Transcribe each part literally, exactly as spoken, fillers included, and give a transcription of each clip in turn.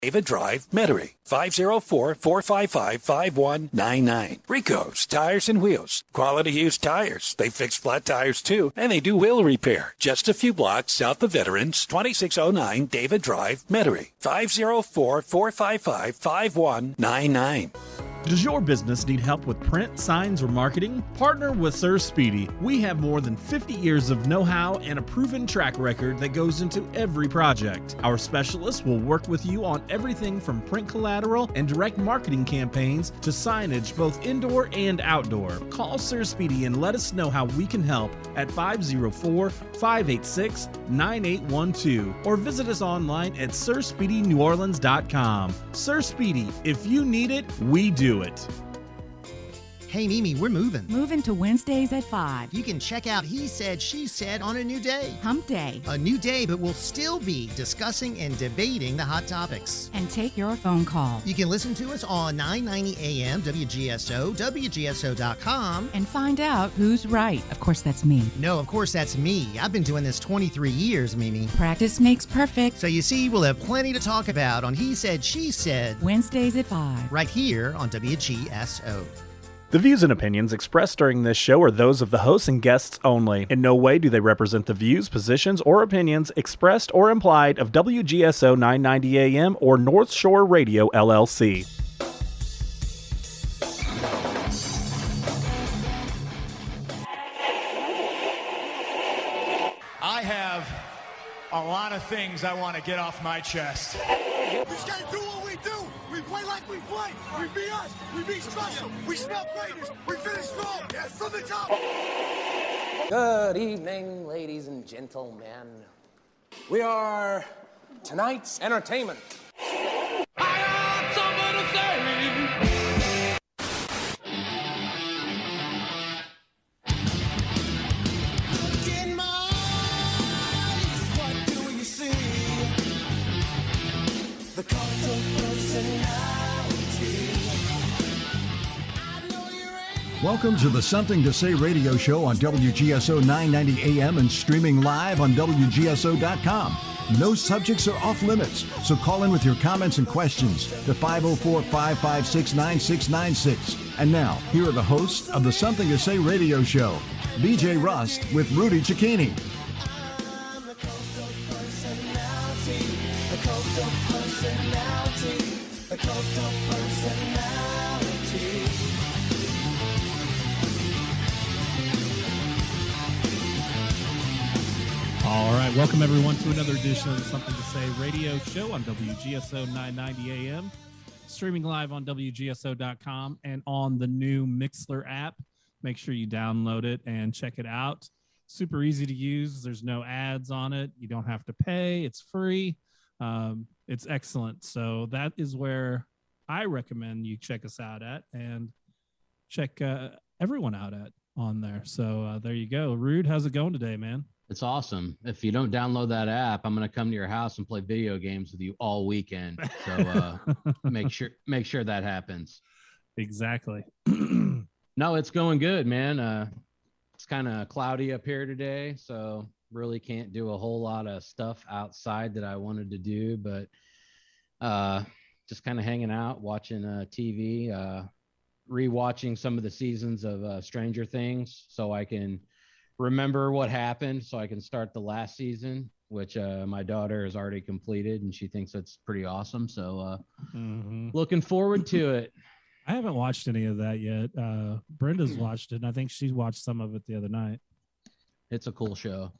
David Drive, Metairie, five oh four, four five five, five one nine nine. Rico's Tires and Wheels. Quality used tires. They fix flat tires too, and they do wheel repair. Just a few blocks south of Veterans, twenty-six oh nine David Drive, Metairie, five oh four, four five five, five one nine nine. Does your business need help with print, signs, or marketing? Partner with Sir Speedy. We have more than fifty years of know-how and a proven track record that goes into every project. Our specialists will work with you on everything from print collateral and direct marketing campaigns to signage both indoor and outdoor. Call Sir Speedy and let us know how we can help at five oh four, five eight six, nine eight one two or visit us online at sir speedy new orleans dot com. Sir Speedy, if you need it, we do it. Hey, Mimi, we're moving. Moving to Wednesdays at five. You can check out He Said, She Said on a new day. Hump Day. A new day, but we'll still be discussing and debating the hot topics. And take your phone call. You can listen to us on nine ninety A M, W G S O, W G S O dot com. And find out who's right. Of course, that's me. No, of course, that's me. I've been doing this twenty-three years, Mimi. Practice makes perfect. So you see, we'll have plenty to talk about on He Said, She Said. Wednesdays at five. Right here on W G S O. The views and opinions expressed during this show are those of the hosts and guests only. In no way do they represent the views, positions, or opinions expressed or implied of W G S O nine ninety A M or North Shore Radio, L L C. I have a lot of things I want to get off my chest. We just gotta do what we do. We play like we play. We be us. We be special. We smell greatness. We finish strong. Yes, from the top. Good evening, ladies and gentlemen. We are tonight's entertainment. I got something to say. Welcome to the Something to Say radio show on W G S O nine ninety A M and streaming live on W G S O dot com. No subjects are off limits, so call in with your comments and questions to five oh four, five five six, nine six nine six. And now, here are the hosts of the Something to Say radio show, B J Rust with Rudy Cicchini. All right, welcome everyone to another edition of the Something to Say radio show on W G S O nine ninety A M, streaming live on W G S O dot com and on the new Mixlr app. Make sure you download it and check it out. Super easy to use. There's no ads on it. You don't have to pay. It's free. Um, it's excellent. So that is where I recommend you check us out at and check uh, everyone out at on there. So uh, there you go. Rude, how's it going today, man? It's awesome. If you don't download that app, I'm going to come to your house and play video games with you all weekend. So uh, make sure make sure that happens. Exactly. No, it's going good, man. Uh, it's kind of cloudy up here today, so really can't do a whole lot of stuff outside that I wanted to do, but uh, just kind of hanging out, watching uh, T V, uh, rewatching some of the seasons of uh, Stranger Things so I can remember what happened so I can start the last season, which uh, my daughter has already completed and she thinks that's pretty awesome. So uh, mm-hmm. looking forward to it. I haven't watched any of that yet. Uh, Brenda's watched it, and I think she watched some of it the other night. It's a cool show.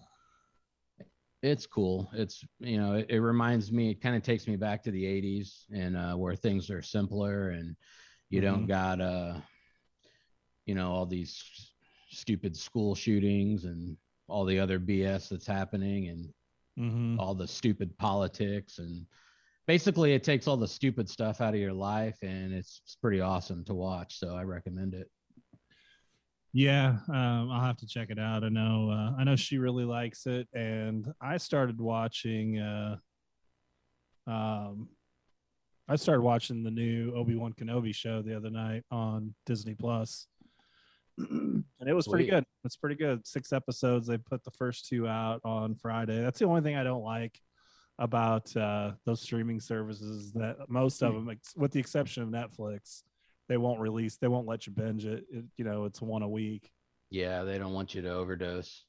It's cool. It's, you know, it, it reminds me, it kind of takes me back to the eighties and uh, where things are simpler and you mm-hmm. don't got, uh, you know, all these stupid school shootings and all the other B S that's happening and mm-hmm. all the stupid politics. And basically it takes all the stupid stuff out of your life and it's, it's pretty awesome to watch. So I recommend it. Yeah. Um, I'll have to check it out. I know, uh, I know she really likes it. And I started watching, uh, um, I started watching the new Obi-Wan Kenobi show the other night on Disney Plus. And it was pretty good. It's pretty good. Six episodes. They put the first two out on Friday. That's the only thing I don't like about uh, those streaming services that most of them, with the exception of Netflix, they won't release. They won't let you binge it. it you know, it's one a week. Yeah, they don't want you to overdose.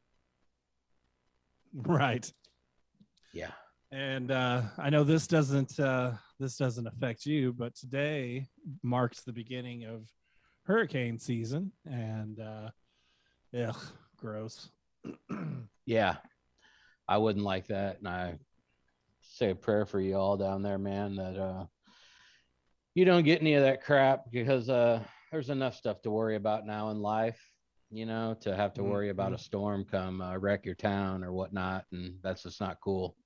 Right. Yeah. And uh, I know this doesn't uh, this doesn't affect you, but today marks the beginning of hurricane season, and uh, ugh, gross. Yeah, I wouldn't like that, and I say a prayer for you all down there, man, that uh, you don't get any of that crap, because uh, there's enough stuff to worry about now in life, you know, to have to worry about a storm come uh, wreck your town or whatnot, and that's just not cool.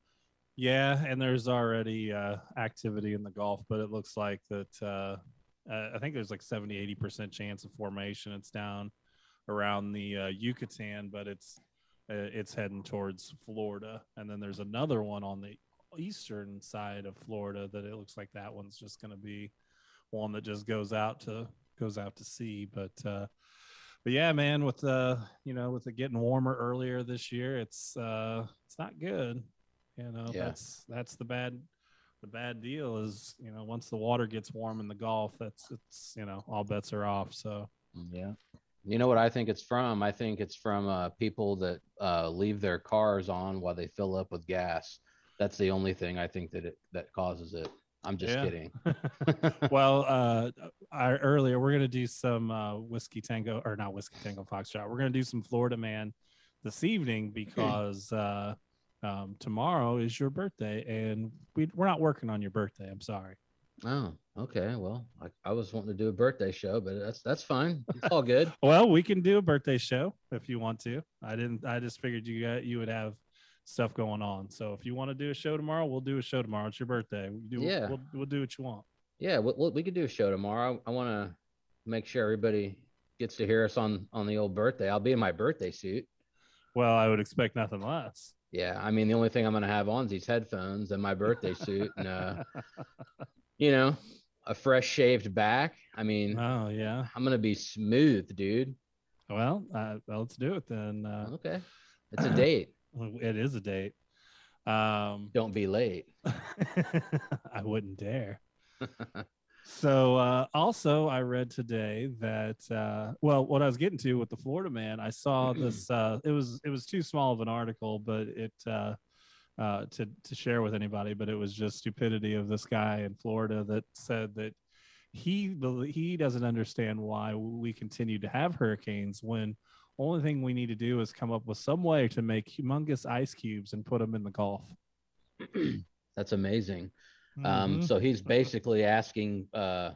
Yeah, and there's already uh, activity in the Gulf, but it looks like that uh, uh, I think there's like seventy, eighty percent chance of formation. It's down around the uh, Yucatan, but it's uh, it's heading towards Florida. And then there's another one on the eastern side of Florida that it looks like that one's just going to be one that just goes out to goes out to sea. But uh, but yeah, man, with the you know with it getting warmer earlier this year, it's uh, it's not good. You know, yeah. that's that's the bad the bad deal is, you know, once the water gets warm in the Gulf, that's it's you know, all bets are off. So yeah. You know what I think it's from? I think it's from uh, people that uh, leave their cars on while they fill up with gas. That's the only thing I think that it that causes it. I'm just yeah. kidding. Well, uh, I, earlier we're gonna do some uh, whiskey tango or not whiskey tango foxtrot. We're gonna do some Florida Man this evening because uh, um, tomorrow is your birthday, and we we're not working on your birthday. I'm sorry. Oh, okay. Well, I, I was wanting to do a birthday show, but that's that's fine. It's all good. Well, we can do a birthday show if you want to. I didn't. I just figured you got you would have stuff going on. So if you want to do a show tomorrow, we'll do a show tomorrow. It's your birthday. We do. Yeah. We'll, we'll do what you want. Yeah, we, we could do a show tomorrow. I, I want to make sure everybody gets to hear us on on the old birthday. I'll be in my birthday suit. Well, I would expect nothing less. Yeah, I mean, the only thing I'm going to have on is these headphones and my birthday suit, and uh, you know, a fresh shaved back. I mean, oh yeah, I'm going to be smooth, dude. Well, uh, well, let's do it then. Uh, okay, it's a date. It is a date. Um, Don't be late. I wouldn't dare. So uh, also I read today that, uh, well, what I was getting to with the Florida Man, I saw this, uh, it was, it was too small of an article, but it, uh, uh, to, to share with anybody, but it was just stupidity of this guy in Florida that said that he, he doesn't understand why we continue to have hurricanes when only thing we need to do is come up with some way to make humongous ice cubes and put them in the Gulf. That's amazing. Um, mm-hmm. So he's basically asking uh,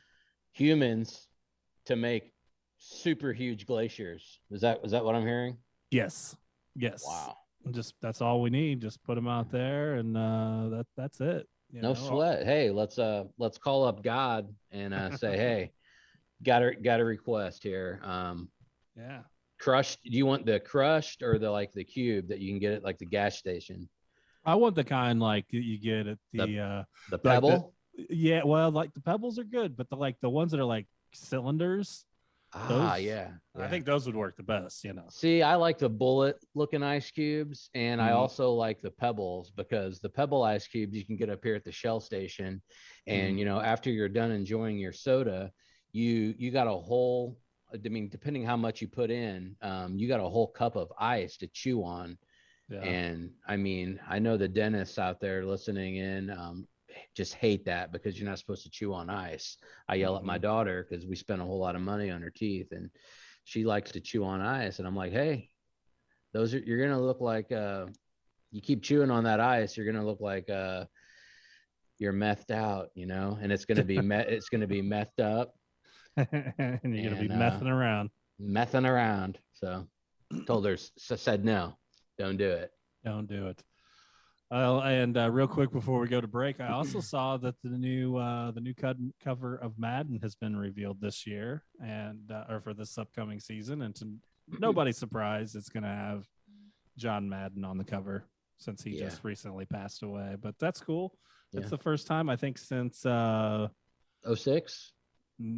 humans to make super huge glaciers. Is that is that what I'm hearing? Yes. Yes. Wow. Just that's all we need. Just put them out there, and uh, that that's it. You no know? sweat. Hey, let's uh let's call up God and uh, say, hey, got a got a request here. Um, yeah. Crushed. Do you want the crushed or the like the cube that you can get at like the gas station? I want the kind like you get at the the, uh the pebble. Like the, yeah, well, like the pebbles are good, but the like the ones that are like cylinders. Ah, those, yeah, yeah. I think those would work the best. You know. See, I like the bullet looking ice cubes, and mm-hmm. I also like the pebbles because the pebble ice cubes you can get up here at the Shell station, and mm-hmm. you know after you're done enjoying your soda, you you got a whole. I mean, depending how much you put in, um, you got a whole cup of ice to chew on. Yeah. And I mean, I know the dentists out there listening in um, just hate that because you're not supposed to chew on ice. I yell mm-hmm. at my daughter because we spend a whole lot of money on her teeth and she likes to chew on ice. And I'm like, hey, those are, you're going to look like, uh, you keep chewing on that ice, you're going to look like uh, you're methed out, you know, and it's going to be, me- it's going to be methed up. and you're going to be messing uh, around. Messing around. So told her, so said no. Don't do it. Don't do it. Well, and uh, real quick before we go to break, I also saw that the new uh, the new co- cover of Madden has been revealed this year, and uh, or for this upcoming season. And to nobody's surprise, it's going to have John Madden on the cover since he yeah. just recently passed away. But that's cool. Yeah. It's the first time I think since uh, oh six. N-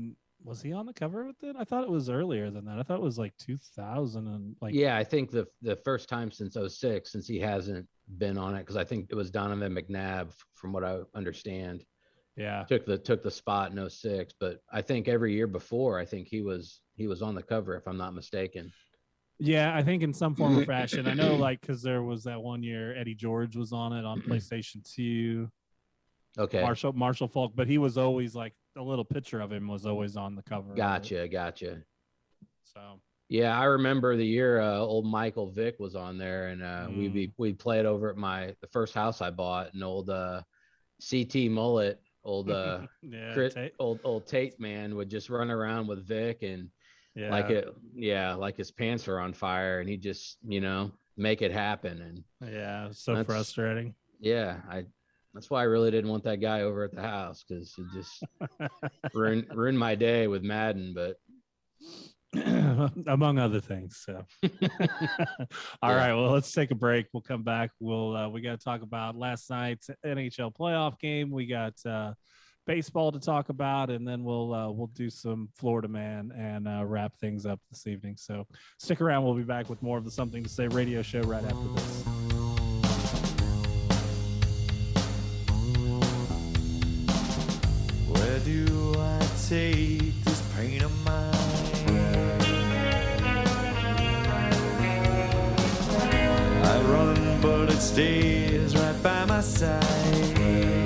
Was he on the cover with it? I thought it was earlier than that. I thought it was like two thousand and like. Yeah, I think the the first time since oh six, since he hasn't been on it, because I think it was Donovan McNabb, from what I understand. Yeah, took the took the spot in oh six, but I think every year before, I think he was he was on the cover, if I'm not mistaken. Yeah, I think in some form or fashion. I know, like, because there was that one year Eddie George was on it on PlayStation two. Okay. Marshall Marshall Falk, but he was always like a little picture of him was always on the cover. Gotcha, gotcha. So yeah, I remember the year uh, old Michael Vick was on there, and uh, mm. we we we played over at my the first house I bought, an old uh, C T Mullet, old uh, yeah, Crit, Tate. old old Tate man would just run around with Vic, and yeah. like it, yeah, like his pants were on fire, and he just you know make it happen, and yeah, so frustrating. Yeah, I. That's why I really didn't want that guy over at the house, because it just ruined ruined my day with Madden, but among other things. So, all yeah. right. Well, let's take a break. We'll come back. We'll uh, we got to talk about last night's N H L playoff game. We got uh, baseball to talk about, and then we'll uh, we'll do some Florida Man and uh, wrap things up this evening. So, stick around. We'll be back with more of the Something to Say radio show right after this. Where do I take this pain of mine? I run, but it stays right by my side.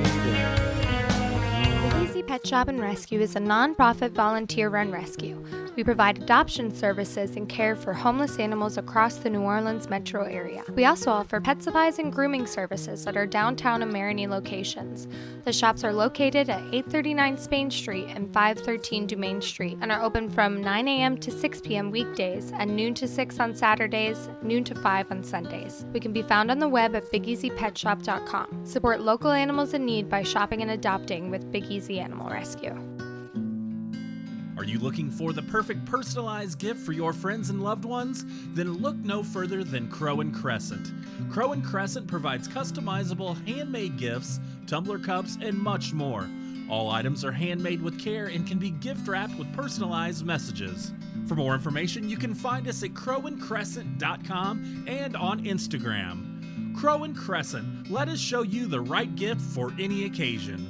Big Easy Pet Shop and Rescue is a non-profit volunteer-run rescue. We provide adoption services and care for homeless animals across the New Orleans metro area. We also offer pet supplies and grooming services at our downtown and Marigny locations. The shops are located at eight thirty-nine Spain Street and five thirteen Dumaine Street and are open from nine a.m. to six p.m. weekdays and noon to six on Saturdays, noon to five on Sundays. We can be found on the web at big easy pet shop dot com. Support local animals in need by shopping and adopting with Big Easy Animal Rescue. Are you looking for the perfect personalized gift for your friends and loved ones? Then look no further than Crow and Crescent. Crow and Crescent provides customizable handmade gifts, tumbler cups, and much more. All items are handmade with care and can be gift wrapped with personalized messages. For more information, you can find us at crow and crescent dot com and on Instagram. Crow and Crescent, let us show you the right gift for any occasion.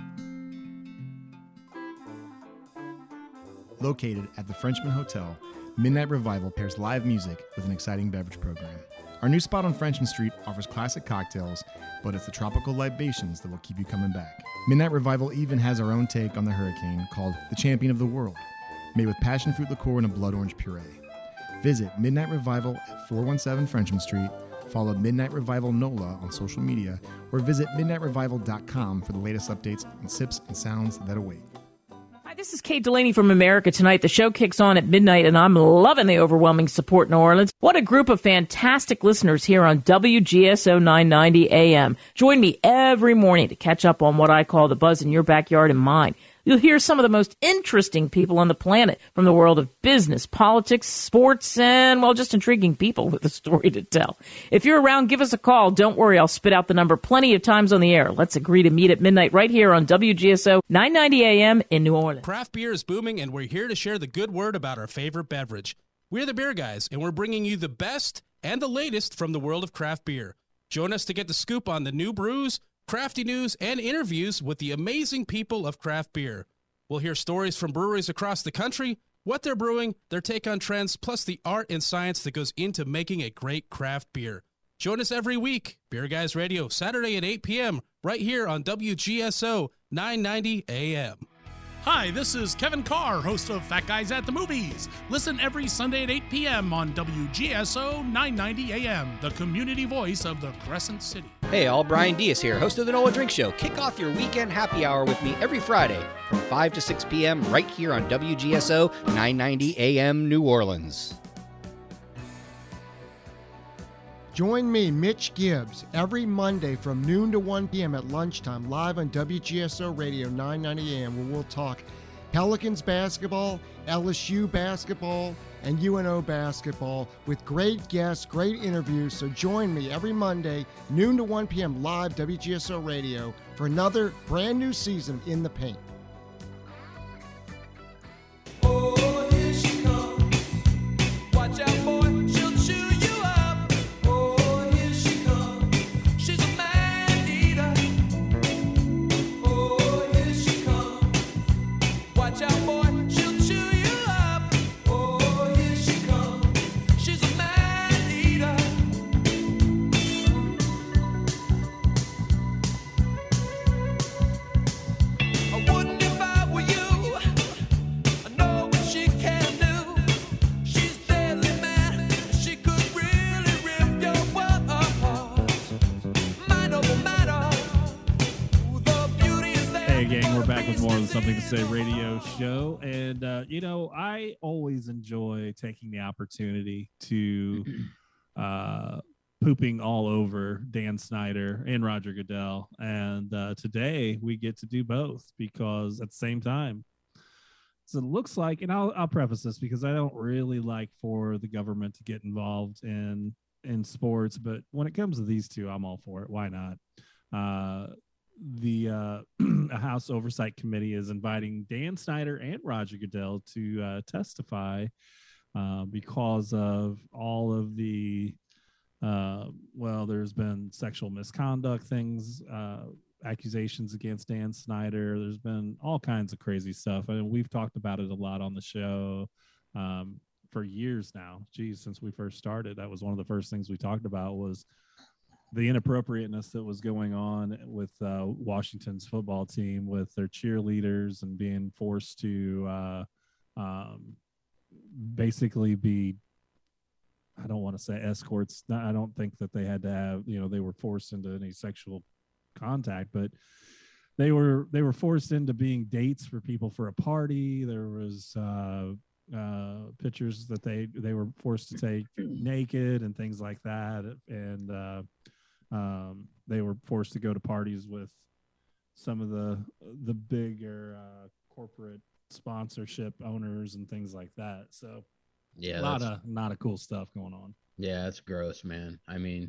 Located at the Frenchman Hotel, Midnight Revival pairs live music with an exciting beverage program. Our new spot on Frenchman Street offers classic cocktails, but it's the tropical libations that will keep you coming back. Midnight Revival even has our own take on the hurricane called The Champion of the World, made with passion fruit liqueur and a blood orange puree. Visit Midnight Revival at four one seven Frenchman Street, follow Midnight Revival NOLA on social media, or visit midnight revival dot com for the latest updates on sips and sounds that await. This is Kate Delaney from America Tonight. The show kicks on at midnight, and I'm loving the overwhelming support in New Orleans. What a group of fantastic listeners here on W G S O nine ninety A M. Join me every morning to catch up on what I call the buzz in your backyard and mine. You'll hear some of the most interesting people on the planet from the world of business, politics, sports, and, well, just intriguing people with a story to tell. If you're around, give us a call. Don't worry, I'll spit out the number plenty of times on the air. Let's agree to meet at midnight right here on W G S O nine ninety A M in New Orleans. Craft beer is booming, and we're here to share the good word about our favorite beverage. We're the Beer Guys, and we're bringing you the best and the latest from the world of craft beer. Join us to get the scoop on the new brews, crafty news, and interviews with the amazing people of craft beer. We'll hear stories from breweries across the country, what they're brewing, their take on trends, plus the art and science that goes into making a great craft beer. Join us every week, Beer Guys Radio, Saturday at eight p.m., right here on W G S O nine ninety A M. Hi, this is Kevin Carr, host of Fat Guys at the Movies. Listen every Sunday at eight p.m. on W G S O nine ninety A M, the community voice of the Crescent City. Hey all, Brian Diaz here, host of the Nola Drink Show. Kick off your weekend happy hour with me every Friday from five to six p.m. right here on W G S O nine ninety A M New Orleans. Join me, Mitch Gibbs, every Monday from noon to one p.m. at lunchtime, live on W G S O Radio nine ninety A M, where we'll talk Pelicans basketball, L S U basketball, and U N O basketball with great guests, great interviews. So join me every Monday, noon to one p.m. live W G S O Radio for another brand new season in the paint. Hey, gang, we're back with more of the Something to Say radio show. And, uh, you know, I always enjoy taking the opportunity to uh, pooping all over Dan Snyder and Roger Goodell. And uh, today we get to do both because at the same time, so it looks like, and I'll, I'll preface this because I don't really like for the government to get involved in, in sports. But when it comes to these two, I'm all for it. Why not? Uh, the uh, House Oversight Committee is inviting Dan Snyder and Roger Goodell to uh, testify uh, because of all of the, uh, well, there's been sexual misconduct things, uh, accusations against Dan Snyder. There's been all kinds of crazy stuff. I mean, we've talked about it a lot on the show um, for years now. Geez, since we first started, that was one of the first things we talked about was the inappropriateness that was going on with uh, Washington's football team with their cheerleaders and being forced to uh, um, basically be, I don't want to say escorts. I don't think that they had to have, you know, they were forced into any sexual contact, but they were, they were forced into being dates for people for a party. There was uh, uh, pictures that they, they were forced to take naked and things like that. And, uh, Um, they were forced to go to parties with some of the the bigger uh, corporate sponsorship owners and things like that. So, yeah, a lot of not a cool stuff going on. Yeah, that's gross, man. I mean,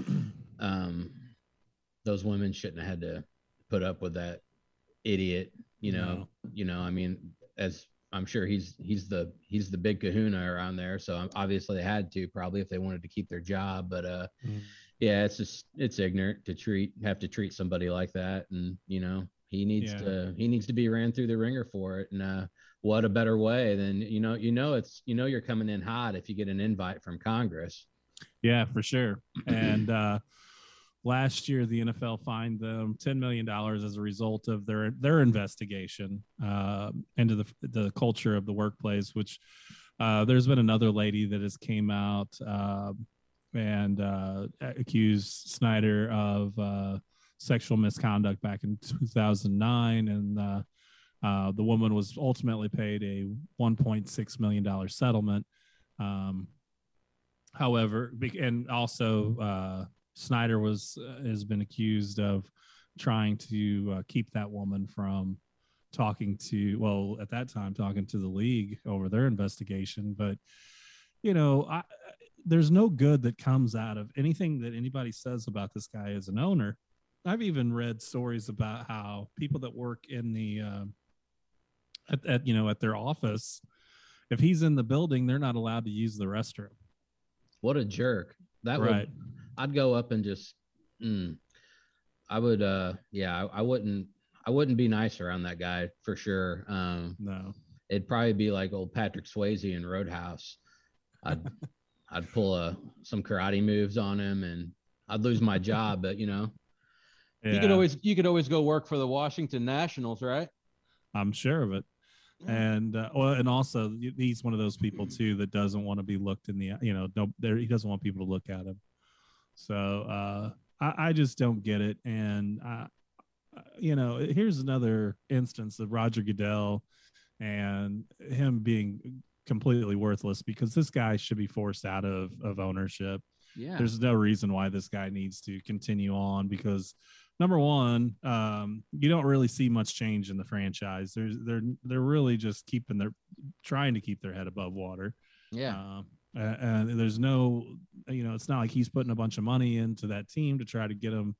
um, those women shouldn't have had to put up with that idiot. You know, No. you know. I mean, as I'm sure he's he's the he's the big kahuna around there. So obviously they had to probably if they wanted to keep their job. But uh, Mm. yeah, it's just it's ignorant to treat have to treat somebody like that. And you know, he needs Yeah. to he needs to be ran through the ringer for it. And uh, what a better way than you know you know it's you know you're coming in hot if you get an invite from Congress. Yeah, for sure. And uh, last year, the N F L fined them ten million dollars as a result of their their investigation uh, into the the culture of the workplace. Which uh, there's been another lady that has came out uh, and uh, accused Snyder of uh, sexual misconduct back in two thousand nine, and uh, uh, the woman was ultimately paid a one point six million dollars settlement. Um, however, be- and also. Uh, Snyder was uh, has been accused of trying to uh, keep that woman from talking to, well, at that time, talking to the league over their investigation. But, you know, I, there's no good that comes out of anything that anybody says about this guy as an owner. I've even read stories about how people that work in the, uh, at, at, you know, at their office, if he's in the building, they're not allowed to use the restroom. What a jerk. That Right. would, I'd go up and just, mm, I would, uh, yeah, I, I wouldn't, I wouldn't be nice around that guy for sure. Um, no, it'd probably be like old Patrick Swayze in Roadhouse. I'd, I'd pull a, some karate moves on him and I'd lose my job, but you know, you could Yeah. always, you could always go work for the Washington Nationals, right? I'm sure of it. And uh, well, and also he's one of those people too that doesn't want to be looked in the, you know, no, there he doesn't want people to look at him. So uh, I, I just don't get it. And uh, you know, here's another instance of Roger Goodell and him being completely worthless because this guy should be forced out of of ownership. Yeah. There's no reason why this guy needs to continue on because. Number one, um, you don't really see much change in the franchise. There's they're they're really just keeping their trying to keep their head above water. Yeah. Um, and, and there's no, you know, it's not like he's putting a bunch of money into that team to try to get them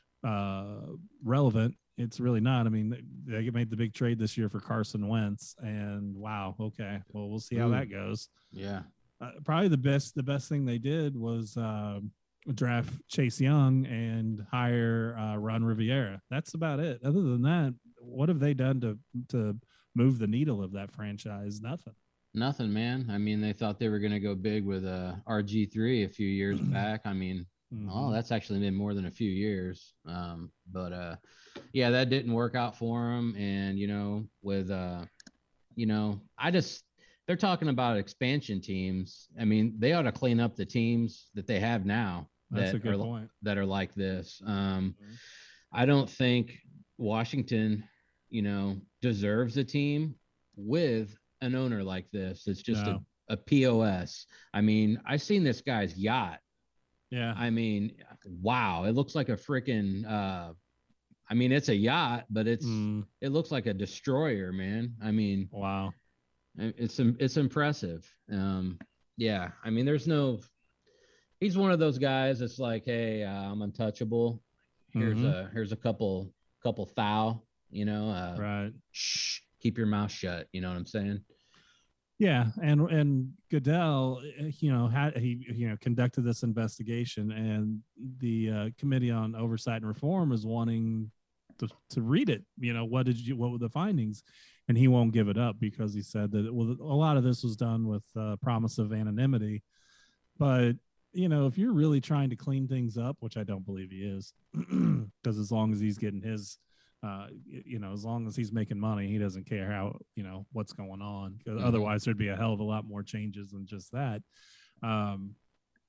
uh, relevant. It's really not. I mean, they made the big trade this year for Carson Wentz, and wow, okay, well, we'll see how Ooh. that goes. Yeah. Uh, probably the best the best thing they did was. Um, draft Chase Young and hire uh, Ron Rivera. That's about it. Other than that, what have they done to to move the needle of that franchise? Nothing. Nothing, man. I mean, they thought they were going to go big with uh, R G three a few years back. I mean, Mhm. oh, that's actually been more than a few years. Um, but uh, yeah, that didn't work out for them. And, you know, with, uh, you know, I just, they're talking about expansion teams. I mean, they ought to clean up the teams that they have now. That's that a good are, point. That are like this. Um, I don't think Washington you know, deserves a team with an owner like this. It's just No. a, a P O S. I mean, I've seen this guy's yacht. Yeah. I mean, wow. It looks like a freaking, uh, I mean, it's a yacht, but it's, Mm. it looks like a destroyer, man. I mean, wow. It's, it's impressive. Um, yeah. I mean, there's no, he's one of those guys that's like, hey, uh, I'm untouchable. Here's Mhm. a, here's a couple, couple thou, you know, uh, Right. shh, keep your mouth shut. You know what I'm saying? Yeah, and and Goodell, you know, had he you know conducted this investigation, and the uh, Committee on Oversight and Reform is wanting to, to read it. You know, what did you what were the findings? And he won't give it up because he said that well, a lot of this was done with uh, promise of anonymity. But you know, if you're really trying to clean things up, which I don't believe he is, because as long as he's getting his Uh, you know, as long as he's making money, he doesn't care how, you know, what's going on. 'Cause Mhm. otherwise, there'd be a hell of a lot more changes than just that. Um,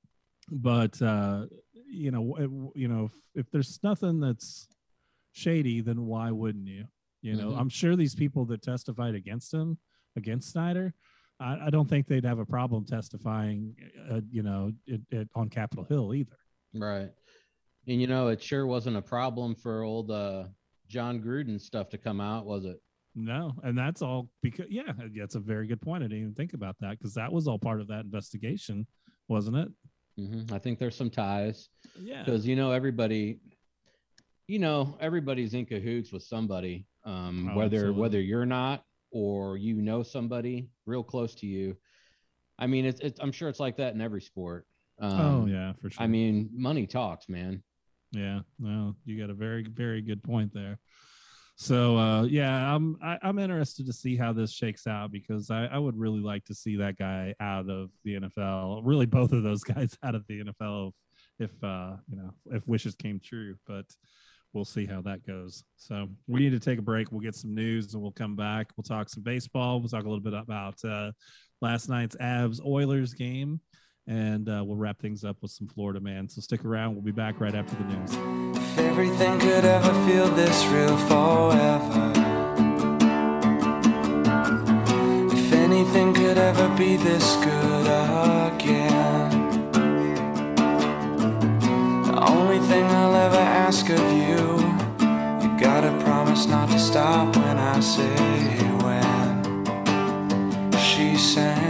but uh, you know, it, you know, if, if there's nothing that's shady, then why wouldn't you? You know, Mhm. I'm sure these people that testified against him, against Snyder, I, I don't think they'd have a problem testifying, uh, you know, it, it, on Capitol Hill either. Right. And, you know, it sure wasn't a problem for old uh, John Gruden stuff to come out, was it? No, and that's all because yeah, that's a very good point. I didn't even think about that because that was all part of that investigation, wasn't it? Mm-hmm. I think there's some ties. Yeah. Because, you know, everybody, you know, everybody's in cahoots with somebody, um, Oh, whether absolutely. whether you're not or you know somebody real close to you. I mean, it's, it's I'm sure it's like that in every sport. Um, Oh, yeah, for sure. I mean, money talks, man. Yeah, well, you got a very, very good point there. So, uh, yeah, I'm I, I'm interested to see how this shakes out because I, I would really like to see that guy out of the N F L. Really, both of those guys out of the N F L, if uh, you know, if wishes came true. But we'll see how that goes. So we need to take a break. We'll get some news and we'll come back. We'll talk some baseball. We'll talk a little bit about uh, last night's Avs Oilers game. And uh, we'll wrap things up with some Florida Man. So stick around. We'll be back right after the news. If everything could ever feel this real forever, if anything could ever be this good again, the only thing I'll ever ask of you, you gotta promise not to stop when I say when. She sang.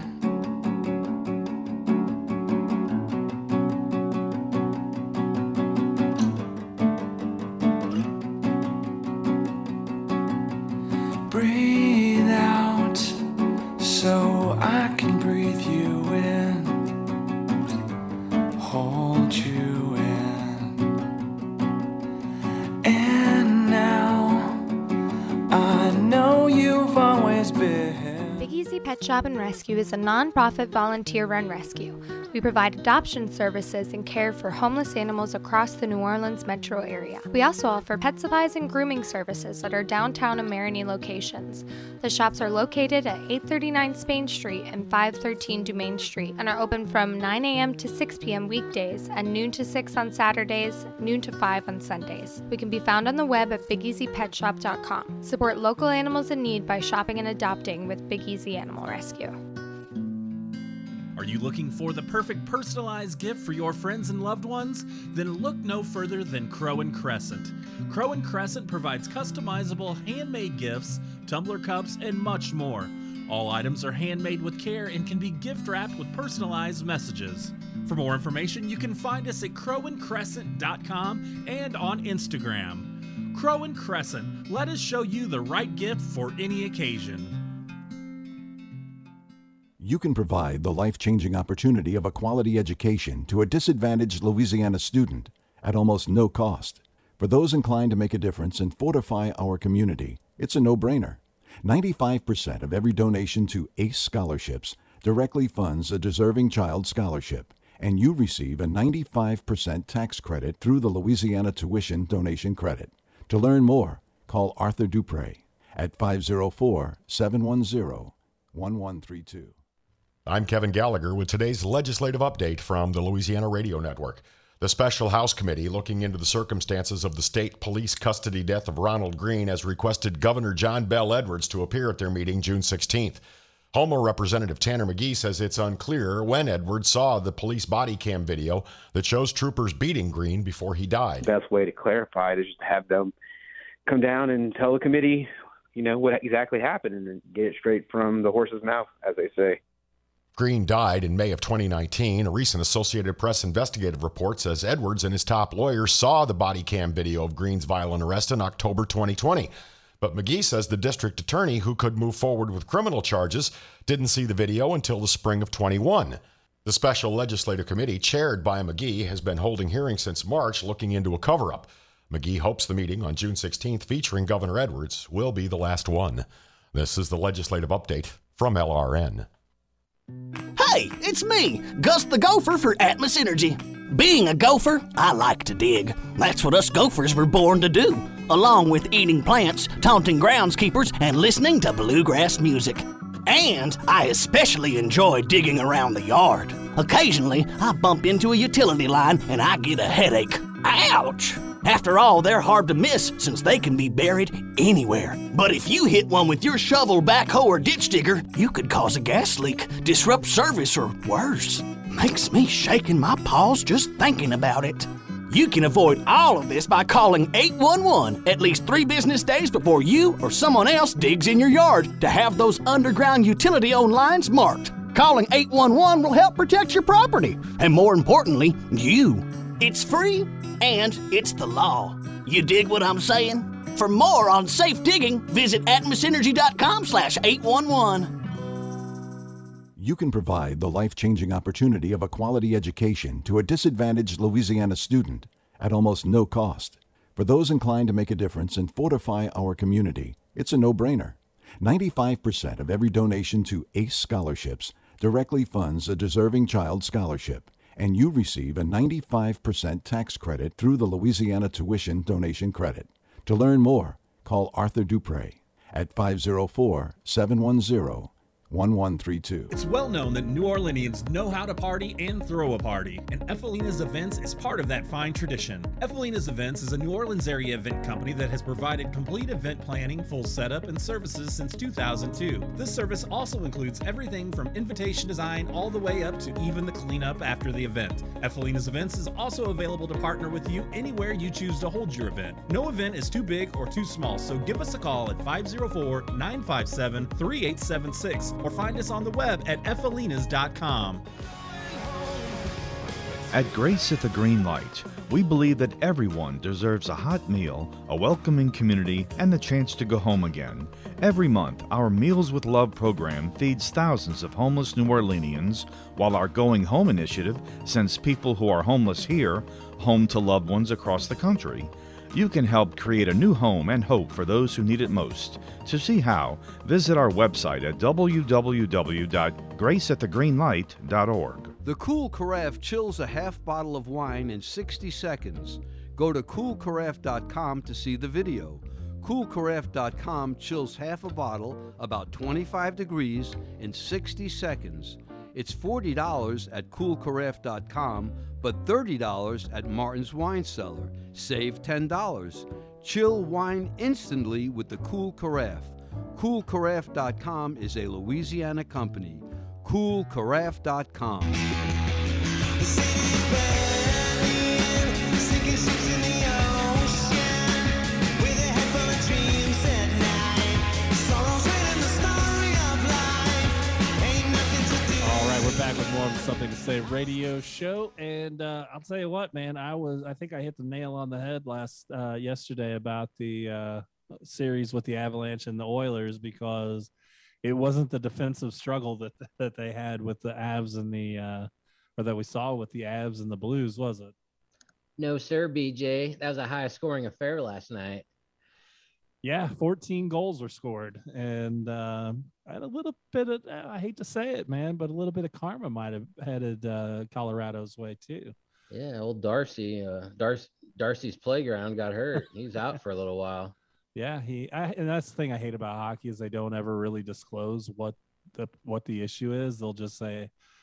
Breathe out so I can breathe you in, hold you in. And now I know you've always been. Big Easy Pet Shop and Rescue is a non-profit volunteer-run rescue. We provide adoption services and care for homeless animals across the New Orleans metro area. We also offer pet supplies and grooming services at our downtown and Marigny locations. The shops are located at eight thirty-nine Spain Street and five thirteen Dumaine Street and are open from nine a.m. to six p.m. weekdays and noon to six on Saturdays, noon to five on Sundays. We can be found on the web at big easy pet shop dot com. Support local animals in need by shopping and adopting with Big Easy Animal Rescue. Are you looking for the perfect personalized gift for your friends and loved ones? Then look no further than Crow and Crescent. Crow and Crescent provides customizable handmade gifts, tumbler cups, and much more. All items are handmade with care and can be gift wrapped with personalized messages. For more information, you can find us at crow and crescent dot com and on Instagram. Crow and Crescent, let us show you the right gift for any occasion. You can provide the life-changing opportunity of a quality education to a disadvantaged Louisiana student at almost no cost. For those inclined to make a difference and fortify our community, it's a no-brainer. ninety-five percent of every donation to ACE Scholarships directly funds a deserving child scholarship, and you receive a ninety-five percent tax credit through the Louisiana Tuition Donation Credit. To learn more, call Arthur Dupre at five oh four, seven one zero, one one three two. I'm Kevin Gallagher with today's legislative update from the Louisiana Radio Network. The Special House Committee looking into the circumstances of the state police custody death of Ronald Greene has requested Governor John Bel Edwards to appear at their meeting June sixteenth. Homer Representative Tanner McGee says it's unclear when Edwards saw the police body cam video that shows troopers beating Greene before he died. The best way to clarify it is just have them come down and tell the committee, you know, what exactly happened and then get it straight from the horse's mouth, as they say. Greene died in May of twenty nineteen. A recent Associated Press investigative report says Edwards and his top lawyers saw the body cam video of Greene's violent arrest in October twenty twenty. But McGee says the district attorney who could move forward with criminal charges didn't see the video until the spring of twenty-one. The Special Legislative Committee, chaired by McGee, has been holding hearings since March looking into a cover-up. McGee hopes the meeting on June sixteenth featuring Governor Edwards will be the last one. This is the Legislative Update from L R N. Hey, it's me, Gus the Gopher for Atmos Energy. Being a gopher, I like to dig. That's what us gophers were born to do, along with eating plants, taunting groundskeepers, and listening to bluegrass music. And I especially enjoy digging around the yard. Occasionally, I bump into a utility line and I get a headache. Ouch! After all, they're hard to miss since they can be buried anywhere. But if you hit one with your shovel, backhoe, or ditch digger, you could cause a gas leak, disrupt service, or worse. Makes me shake in my paws just thinking about it. You can avoid all of this by calling eight one one at least three business days before you or someone else digs in your yard to have those underground utility-owned lines marked. Calling eight one one will help protect your property, and more importantly, you. It's free, and it's the law. You dig what I'm saying? For more on safe digging, visit atmosenergy.com slash 811. You can provide the life-changing opportunity of a quality education to a disadvantaged Louisiana student at almost no cost. For those inclined to make a difference and fortify our community, it's a no-brainer. ninety-five percent of every donation to ACE scholarships directly funds a deserving child scholarship, and you receive a ninety-five percent tax credit through the Louisiana Tuition Donation Credit. To learn more, call Arthur Dupre at five oh four, seven one zero, one one three two. It's well known that New Orleanians know how to party and throw a party, and Efelina's Events is part of that fine tradition. Efelina's Events is a New Orleans area event company that has provided complete event planning, full setup, and services since two thousand two. This service also includes everything from invitation design all the way up to even the cleanup after the event. Efelina's Events is also available to partner with you anywhere you choose to hold your event. No event is too big or too small, so give us a call at five oh four, nine five seven, three eight seven six or find us on the web at efelinas dot com. At Grace at the Green Light, we believe that everyone deserves a hot meal, a welcoming community, and the chance to go home again. Every month, our Meals with Love program feeds thousands of homeless New Orleanians, while our Going Home initiative sends people who are homeless here home to loved ones across the country. You can help create a new home and hope for those who need it most. To see how, visit our website at w w w dot grace at the green light dot org. The Cool Carafe chills a half bottle of wine in sixty seconds. Go to cool carafe dot com to see the video. cool carafe dot com chills half a bottle, about twenty-five degrees, in sixty seconds. It's forty dollars at cool carafe dot com, but thirty dollars at Martin's Wine Cellar. Save ten dollars. Chill wine instantly with the Cool Carafe. cool carafe dot com is a Louisiana company. cool carafe dot com. Back with more of Something to Say radio show, and uh, I'll tell you what, man, I was I think I hit the nail on the head last uh, yesterday about the uh, series with the Avalanche and the Oilers, because it wasn't the defensive struggle that that they had with the Avs and the uh, or that we saw with the Avs and the Blues, was it? No, sir, B J. That was a high scoring affair last night. Yeah, fourteen goals were scored, and uh, I had a little bit of, I hate to say it, man, but a little bit of karma might have headed uh, Colorado's way too. Yeah, old Darcy, uh, Darcy, Darcy's playground got hurt. He's out for a little while. Yeah, he, I, and that's the thing I hate about hockey is they don't ever really disclose what the what the issue is. They'll just say,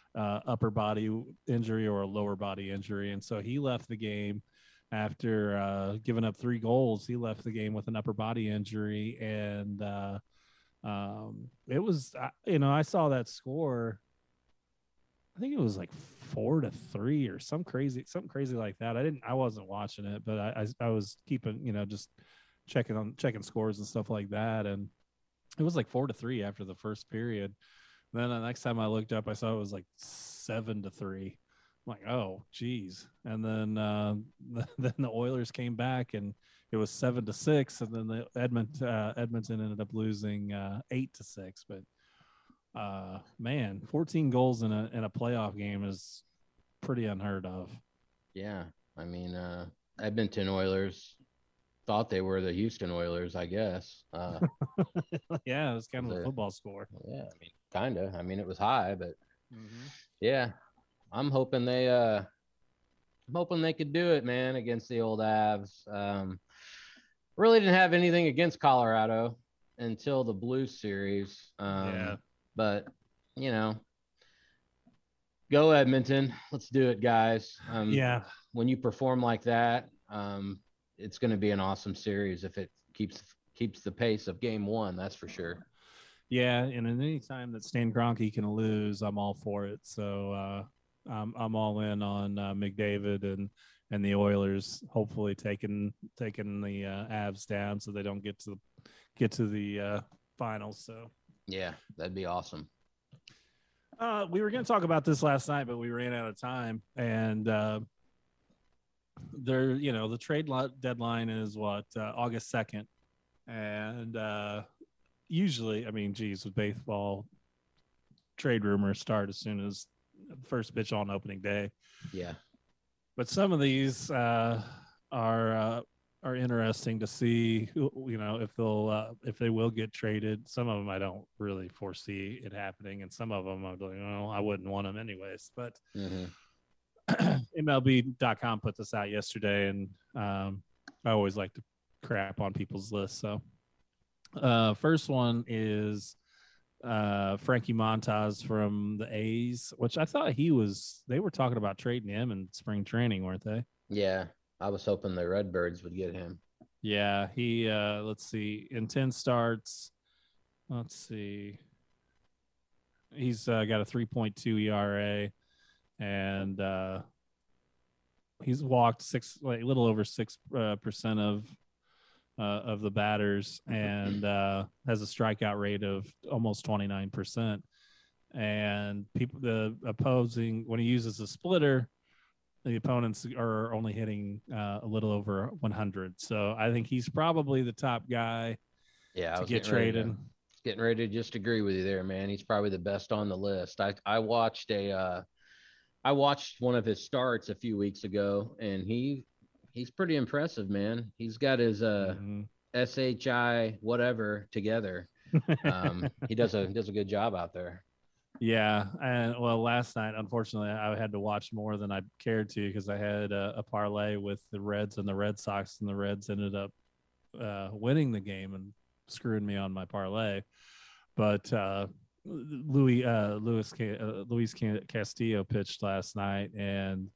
uh, upper body injury or a lower body injury, and so he left the game after uh, giving up three goals. He left the game with an upper body injury, and uh, um, it was you know I saw that score. I think it was like four to three or some crazy, something crazy like that. I didn't, I wasn't watching it, but I, I, I was keeping, you know, just checking on checking scores and stuff like that. And it was like four to three after the first period. And then the next time I looked up, I saw it was like seven to three. I'm like, oh, geez. And then, uh, then the Oilers came back and it was seven to six. And then the Edmonton, uh, Edmonton ended up losing uh, eight to six. But uh man, fourteen goals in a in a playoff game is pretty unheard of. Yeah, I mean, uh Edmonton Oilers thought they were the Houston Oilers, I guess. Uh yeah, it was kind of a football score. Yeah, I mean, kind of. I mean, it was high, but mm-hmm. yeah, I'm hoping they uh I'm hoping they could do it, man, against the old Avs. Um really didn't have anything against Colorado until the Blues series. Um yeah. But, you know, go Edmonton. Let's do it, guys. Um, yeah. When you perform like that, um, it's going to be an awesome series if it keeps keeps the pace of game one. That's for sure. Yeah, and at any time that Stan Kroenke can lose, I'm all for it. So uh, I'm I'm all in on uh, McDavid and and the Oilers. Hopefully taking taking the uh, Avs down so they don't get to get to the uh, finals. So. Yeah, that'd be awesome. Uh, we were going to talk about this last night, but we ran out of time. And uh, there, you know, the trade lot deadline is what uh, August second, and uh, usually, I mean, geez, with baseball, trade rumors start as soon as the first pitch on opening day. Yeah, but some of these uh, are. Uh, are interesting to see, you know, if they'll uh, if they will get traded. Some of them I don't really foresee it happening, and some of them I'm like, oh, I wouldn't want them anyways. But mm-hmm. M L B dot com put this out yesterday, and um, I always like to crap on people's lists. So uh, first one is uh, Frankie Montas from the A's, which I thought he was. They were talking about trading him in spring training, weren't they? Yeah. I was hoping the Redbirds would get him. Yeah, he, uh, let's see, in ten starts, let's see, he's uh, got a three point two E R A, and uh, he's walked six, like a little over six uh, percent of uh, of the batters, and uh, has a strikeout rate of almost twenty-nine percent. And people, the opposing, when he uses a splitter, the opponents are only hitting uh, a little over one hundred. So I think he's probably the top guy yeah, to I was get getting ready traded. To, getting ready to just agree with you there, man. He's probably the best on the list. I, I watched a uh, I watched one of his starts a few weeks ago, and he he's pretty impressive, man. He's got his uh, mm-hmm. S H I whatever together. Um, he does a does a good job out there. Yeah, and well, last night, unfortunately, I had to watch more than I cared to because I had a, a parlay with the Reds and the Red Sox, and the Reds ended up uh, winning the game and screwing me on my parlay. But uh, Louis uh, Luis uh, Luis Castillo pitched last night, and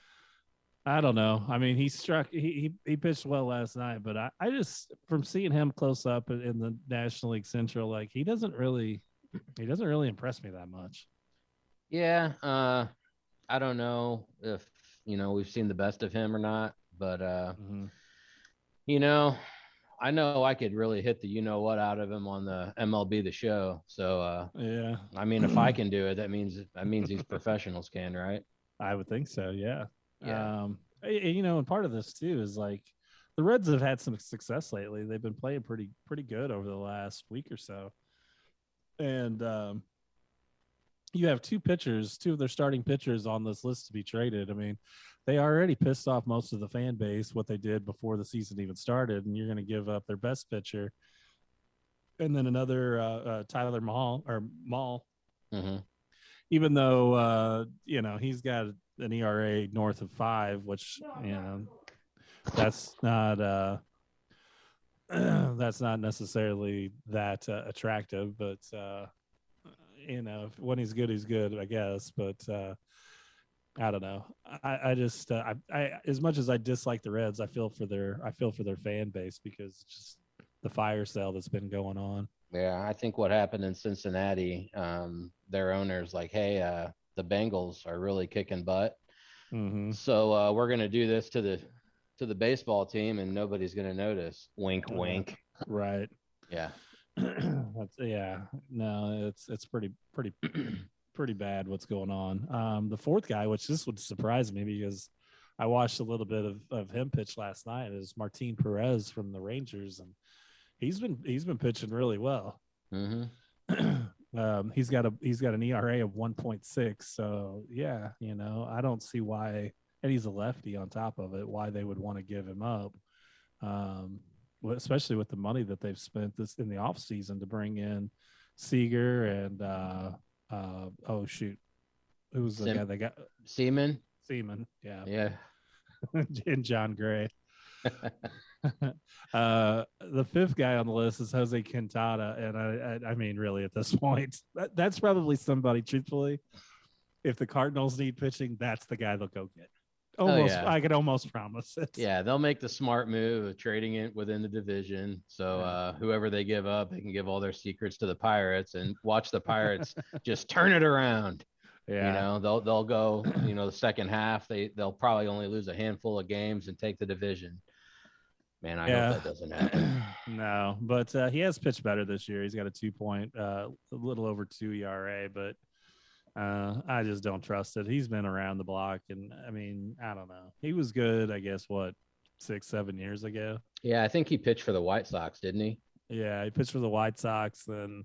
I don't know. I mean, he struck. He he, he pitched well last night, but I, I just from seeing him close up in the National League Central, like he doesn't really. He doesn't really impress me that much. Yeah, uh, I don't know if you know we've seen the best of him or not, but uh, mm-hmm. you know, I know I could really hit the you know what out of him on the M L B The Show. So uh, yeah, I mean, if I can do it, that means that means these professionals can, right? I would think so. Yeah. Yeah. Um, you know, and part of this too is like the Reds have had some success lately. They've been playing pretty pretty good over the last week or so. And um, you have two pitchers, two of their starting pitchers on this list to be traded. I mean, they already pissed off most of the fan base, what they did before the season even started, and you're going to give up their best pitcher. And then another uh, uh, Tyler Mahle, or Mahle, mm-hmm. even though, uh, you know, he's got an E R A north of five, which, you know, that's not uh, – that's not necessarily that uh, attractive, but uh, you know, when he's good, he's good, I guess. But uh, I don't know. I, I just, uh, I, I, as much as I dislike the Reds, I feel for their, I feel for their fan base because just the fire sale that's been going on. Yeah, I think what happened in Cincinnati, um, their owner's like, hey, uh, the Bengals are really kicking butt. Mm-hmm. So uh, we're going to do this to the to the baseball team and nobody's going to notice. Wink, Uh, wink. Right. Yeah. That's, yeah. No, it's it's pretty pretty pretty bad what's going on. Um, the fourth guy, which this would surprise me because I watched a little bit of, of him pitch last night, is Martin Perez from the Rangers, and he's been he's been pitching really well. Mm-hmm. um, he's got a he's got an E R A of one point six. So yeah, you know, I don't see why, and he's a lefty on top of it, why they would want to give him up. Um, well, especially with the money that they've spent this in the off season to bring in Seager and uh, uh, oh shoot, who was the Sim- guy they got? Seaman. Seaman, yeah, Yeah. and John Gray. uh, the fifth guy on the list is Jose Quintana, and I, I, I mean, really, at this point, that, that's probably somebody. Truthfully, if the Cardinals need pitching, that's the guy they'll go get. Almost, Oh, yeah. I can almost promise it. Yeah, they'll make the smart move of trading it within the division. So uh, whoever they give up, they can give all their secrets to the Pirates and watch the Pirates just turn it around. Yeah. You know, they'll they'll go, you know, the second half, they they'll probably only lose a handful of games and take the division. Man, I Yeah. hope that doesn't happen. No, but uh, he has pitched better this year. He's got a two point, uh, a little over two E R A, but uh, I just don't trust it. He's been around the block, and I mean, I don't know. He was good, I guess, what, six, seven years ago? Yeah, I think he pitched for the White Sox, didn't he? Yeah, he pitched for the White Sox, then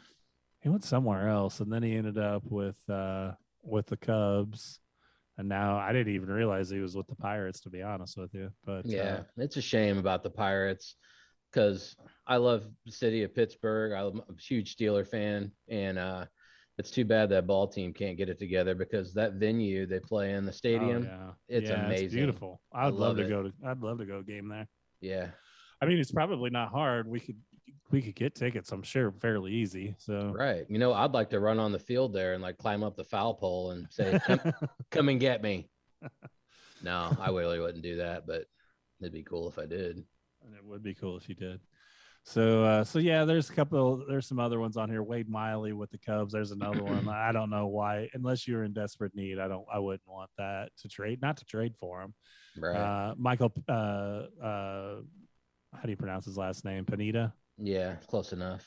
he went somewhere else, and then he ended up with uh, with the Cubs. And now I didn't even realize he was with the Pirates, to be honest with you. But Yeah, uh, it's a shame about the Pirates because I love the city of Pittsburgh. I'm a huge Steeler fan, and uh, it's too bad that ball team can't get it together because that venue they play in, the stadium, oh, yeah. it's Yeah, amazing. It's beautiful. I I'd love, love to it. go to. I'd love to go game there. Yeah. I mean, it's probably not hard. We could we could get tickets, I'm sure, fairly easy. So Right. You know, I'd like to run on the field there and like climb up the foul pole and say, come, come and get me. No, I really wouldn't do that, but it'd be cool if I did. And it would be cool if you did. So, uh, so yeah, there's a couple, there's some other ones on here. Wade Miley with the Cubs. There's another one. I don't know why, unless you're in desperate need. I don't, I wouldn't want that to trade, not to trade for him. Right. Uh, Michael, uh, uh, how do you pronounce his last name? Pineda. Yeah, close enough.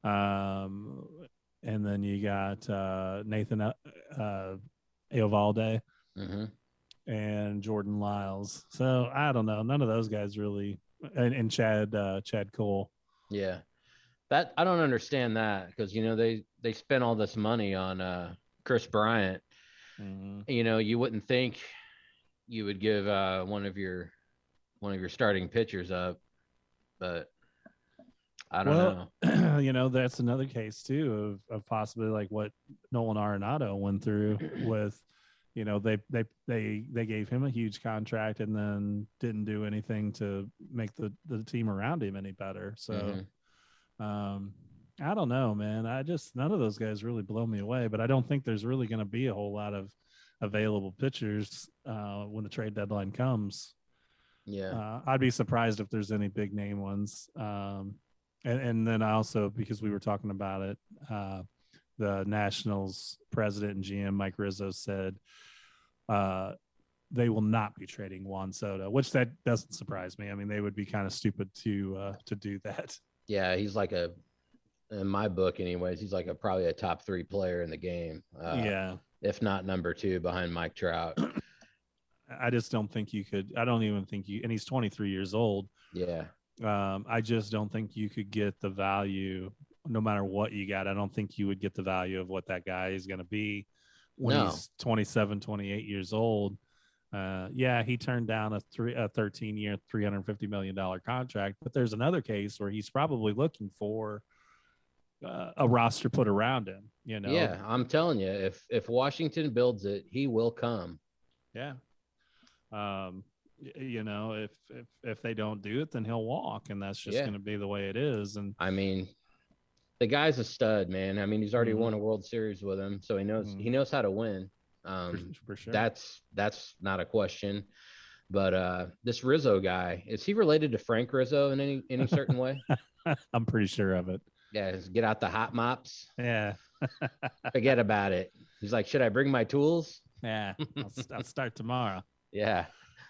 Um, and then you got uh, Nathan uh, uh, Eovaldi Mm-hmm. and Jordan Lyles. So I don't know. None of those guys really, and, and Chad uh, Chad Cole. Yeah. That I don't understand that because, you know, they, they spent all this money on uh, Chris Bryant. Mm-hmm. You know, you wouldn't think you would give uh, one of your one of your starting pitchers up, but I don't well, know. you know, that's another case too of, of possibly like what Nolan Arenado went through with, you know, they they they they gave him a huge contract and then didn't do anything to make the the team around him any better. So, Mhm. um, I don't know, man. I just none of those guys really blow me away, but I don't think there's really going to be a whole lot of available pitchers uh, when the trade deadline comes. Yeah. Uh, I'd be surprised if there's any big name ones. Um, and, and then I also, because we were talking about it, uh, the Nationals president and G M Mike Rizzo said uh, they will not be trading Juan Soto, which that doesn't surprise me. I mean, they would be kind of stupid to uh, to do that. Yeah, he's like a, in my book anyways, he's like a probably a top three player in the game. Uh, Yeah. If not number two behind Mike Trout. I just don't think you could. I don't even think you. And he's twenty-three years old. Yeah. Um, I just don't think you could get the value, no matter what you got. I don't think you would get the value of what that guy is going to be when No. he's twenty-seven, twenty-eight years old. Uh, yeah, he turned down a three, a thirteen year, three hundred fifty million dollars contract, but there's another case where he's probably looking for uh, a roster put around him, you know? Yeah, I'm telling you, if if Washington builds it, he will come. Yeah. Um, y- you know, if, if, if they don't do it, then he'll walk, and that's just Yeah. going to be the way it is. And I mean, the guy's a stud, man. I mean, he's already Mhm. won a World Series with him, so he knows Mhm. he knows how to win. Um, For, for sure. That's that's not a question. But uh, this Rizzo guy, is he related to Frank Rizzo in any any certain way? I'm pretty sure of it. Yeah, just get out the hot mops. Yeah. Forget about it. He's like, should I bring my tools? Yeah, I'll, I'll start tomorrow. Yeah.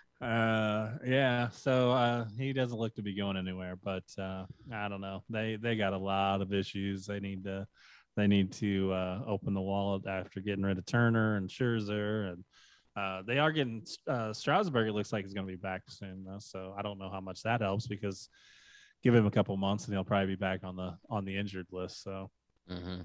Uh, yeah. So uh, he doesn't look to be going anywhere, but uh, I don't know. They they got a lot of issues. They need to they need to uh, open the wallet after getting rid of Turner and Scherzer, and uh, they are getting uh, Strasburg. It looks like he's going to be back soon, though. So I don't know how much that helps because give him a couple months and he'll probably be back on the on the injured list. So. Mm-hmm.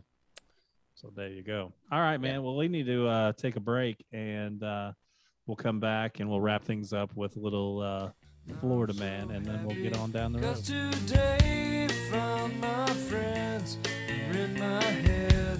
So there you go. All right, man. Well, we need to uh, take a break, and uh, we'll come back and we'll wrap things up with a little uh, Florida Man, and then we'll get on down the road. 'Cause today found my friends are in my head.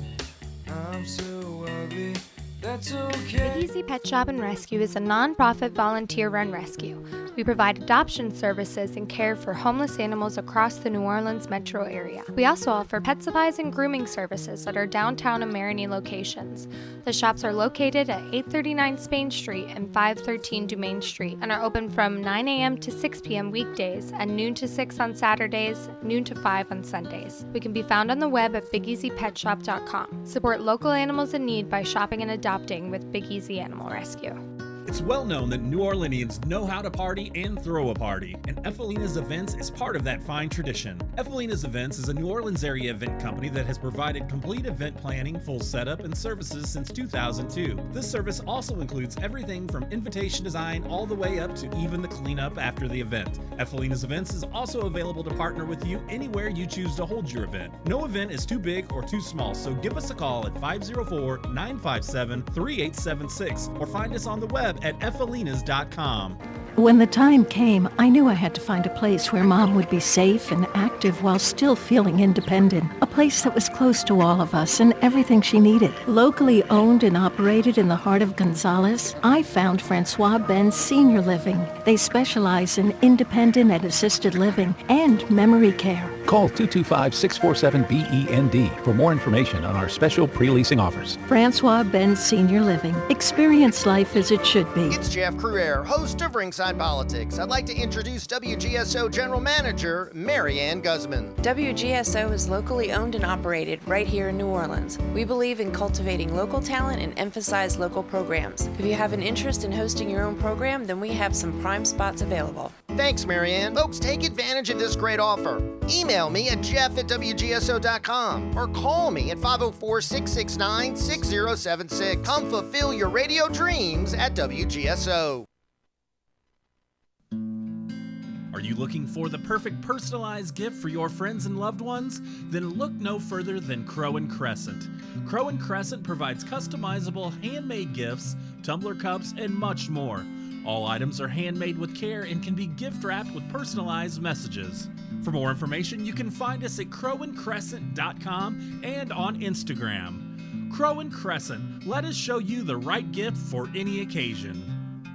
I'm so ugly. That's okay. Big Easy Pet Shop and Rescue is a non-profit volunteer-run rescue. We provide adoption services and care for homeless animals across the New Orleans metro area. We also offer pet supplies and grooming services at our downtown and Marigny locations. The shops are located at eight thirty-nine Spain Street and five thirteen Dumaine Street and are open from nine a.m. to six p.m. weekdays and noon to six on Saturdays, noon to five on Sundays. We can be found on the web at big easy pet shop dot com. Support local animals in need by shopping and adopting with Big Easy Animal Rescue. It's well known that New Orleanians know how to party and throw a party, and Efelina's Events is part of that fine tradition. Efelina's Events is a New Orleans area event company that has provided complete event planning, full setup, and services since two thousand two. This service also includes everything from invitation design all the way up to even the cleanup after the event. Efelina's Events is also available to partner with you anywhere you choose to hold your event. No event is too big or too small, so give us a call at five oh four, nine five seven, three eight seven six or find us on the web at efelinas dot com. When the time came, I knew I had to find a place where Mom would be safe and active while still feeling independent. A place that was close to all of us and everything she needed. Locally owned and operated in the heart of Gonzales, I found Francois Benz Senior Living. They specialize in independent and assisted living and memory care. Call two two five, six four seven, B E N D for more information on our special pre-leasing offers. Francois Benz Senior Living. Experience life as it should be. It's Jeff Cruere, host of Ringside Politics. I'd like to introduce W G S O General Manager Mary Ann Guzman. W G S O is locally owned and operated right here in New Orleans. We believe in cultivating local talent and emphasize local programs. If you have an interest in hosting your own program, then we have some prime spots available. Thanks, Mary Ann. Folks, take advantage of this great offer. Email me at jeff at W G S O dot com or call me at five oh four, six six nine, six oh seven six. Come fulfill your radio dreams at W G S O. Are you looking for the perfect personalized gift for your friends and loved ones? Then look no further than Crow and Crescent. Crow and Crescent provides customizable handmade gifts, tumbler cups, and much more. All items are handmade with care and can be gift wrapped with personalized messages. For more information, you can find us at crow and crescent dot com and on Instagram. Crow and Crescent, let us show you the right gift for any occasion.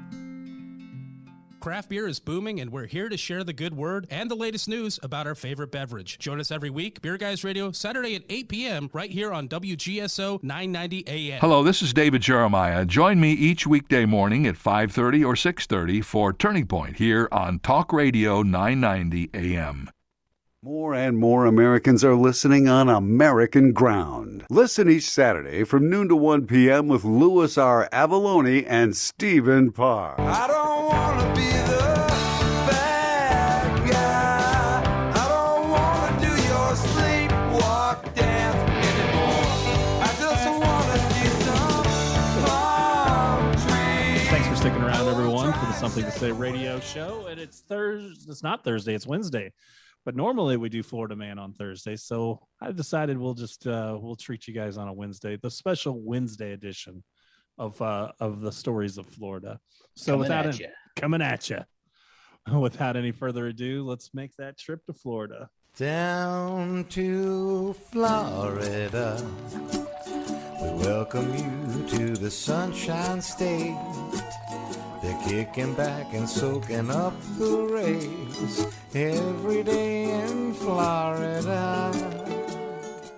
Craft beer is booming, and we're here to share the good word and the latest news about our favorite beverage. Join us every week, Beer Guys Radio, Saturday at eight p.m. right here on W G S O nine ninety A M. Hello, this is David Jeremiah. Join me each weekday morning at five thirty or six thirty for Turning Point here on Talk Radio nine ninety A M. More and more Americans are listening on American ground. Listen each Saturday from noon to one p.m. with Louis R. Avalone and Stephen Parr. I don't want to be the bad guy. I don't want to do your sleepwalk dance anymore. I just want to see some palm trees. Thanks for sticking around, everyone, for the Something to Say radio show. And it's Thursday. It's not Thursday. It's Wednesday. But normally we do Florida Man on Thursday, so I decided we'll just uh, we'll treat you guys on a Wednesday, the special Wednesday edition of uh, of the stories of Florida. So Coming without at any, ya. coming at you, without any further ado, let's make that trip to Florida. Down to Florida, we welcome you to the Sunshine State. They're kicking back and soaking up the rays every day in Florida.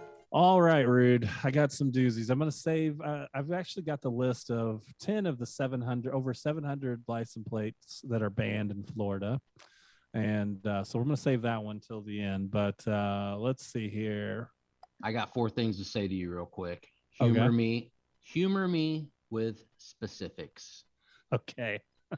dude. I got some doozies. I'm going to save. Uh, I've actually got the list of ten of the seven hundred, over seven hundred license plates that are banned in Florida. And uh, so we're going to save that one till the end. But uh, let's see here. I got four things to say to you real quick. Humor Okay. me. Humor me with specifics. Okay.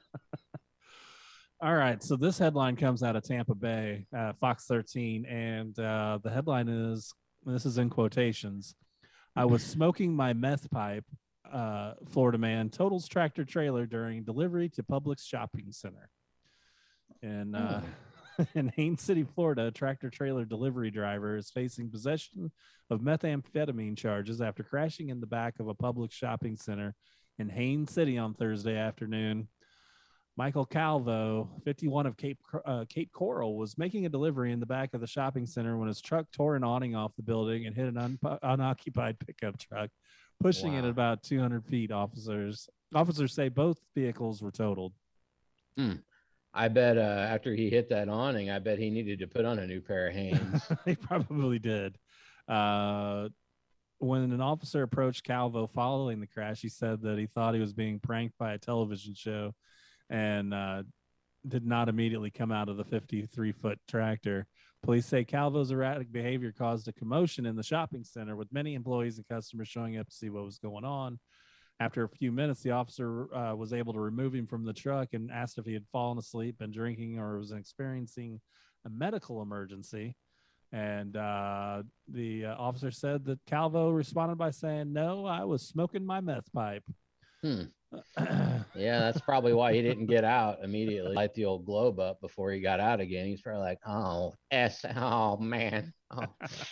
All right. So this headline comes out of Tampa Bay, uh, Fox thirteen. And uh, the headline is, this is in quotations, I was smoking my meth pipe. Uh, Florida man totals tractor trailer during delivery to Publix shopping center. And uh, in Haines City, Florida, a tractor trailer delivery driver is facing possession of methamphetamine charges after crashing in the back of a Publix shopping center in Haines City on Thursday afternoon. Michael Calvo, fifty-one of Cape uh, Cape Coral, was making a delivery in the back of the shopping center when his truck tore an awning off the building and hit an un- unoccupied pickup truck, pushing Wow. it about two hundred feet. Officers officers say both vehicles were totaled. Hmm. I bet uh, after he hit that awning, I bet he needed to put on a new pair of Hanes. They probably did. Uh, when an officer approached Calvo following the crash, he said that he thought he was being pranked by a television show and uh, did not immediately come out of the fifty-three foot tractor. Police say Calvo's erratic behavior caused a commotion in the shopping center, with many employees and customers showing up to see what was going on. After a few minutes, the officer uh, was able to remove him from the truck and asked if he had fallen asleep, been drinking, or was experiencing a medical emergency. And uh, the uh, officer said that Calvo responded by saying, "No, I was smoking my meth pipe." Hmm. Yeah, that's probably why he didn't get out immediately. Light the old globe up before he got out again. He's probably like, "Oh, S, oh man, oh.